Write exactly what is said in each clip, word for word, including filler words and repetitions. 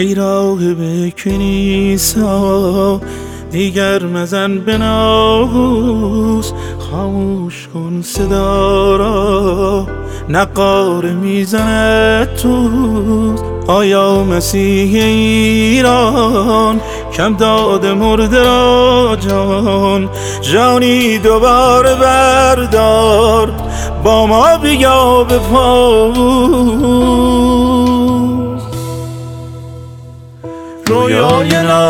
ای راهب کلیسا دیگر مزن به ناقوس، خاموش کن صدا را نقار میزند توست. آیا مسیح ایران کم داده مرده را جان، جانی دوباره بردار با ما بیا به پاس. رویای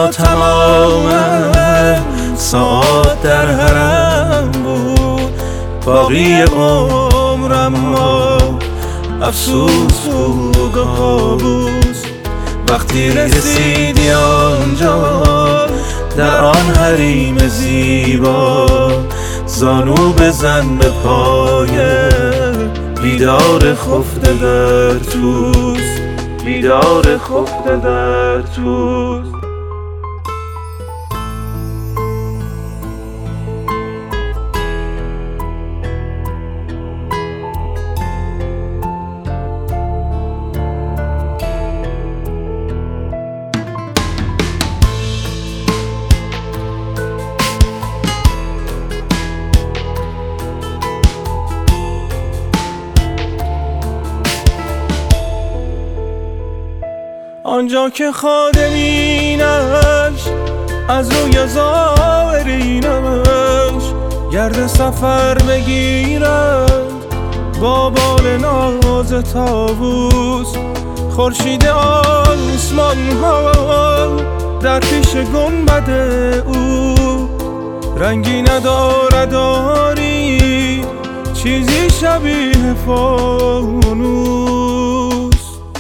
ناتمام ساعت در حرم بود، باقی عمرم ما افسوس بود و کابوس. وقتی رسیدی آنجا در آن حریم زیبا، زانو بزن به پای بیدار خفته در توست، بیدار خفته در توست. آنجا که خادمینش از روی زائرینش گرد سفر بگیرند با بال ناز طاووس. خورشید آسمان ها در پیش گنبد او رنگی ندارد آری چیزی شبیه فانوس.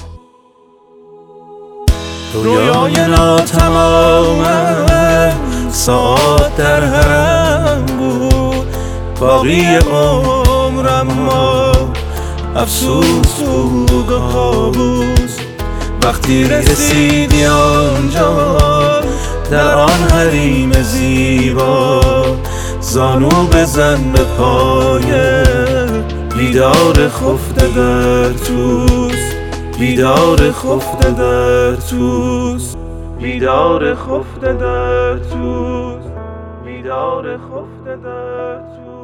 رویای ناتمام ساعت در حرم بود، باقی عمرم ما افسوس بود و کابوس. وقتی رسیدی آنجا در آن حریم زیبا، زانو بزن به پای بیدار خفته در توست، بیدار خفته در توست، بیدار خفته در توست، بیدار خفته در توست.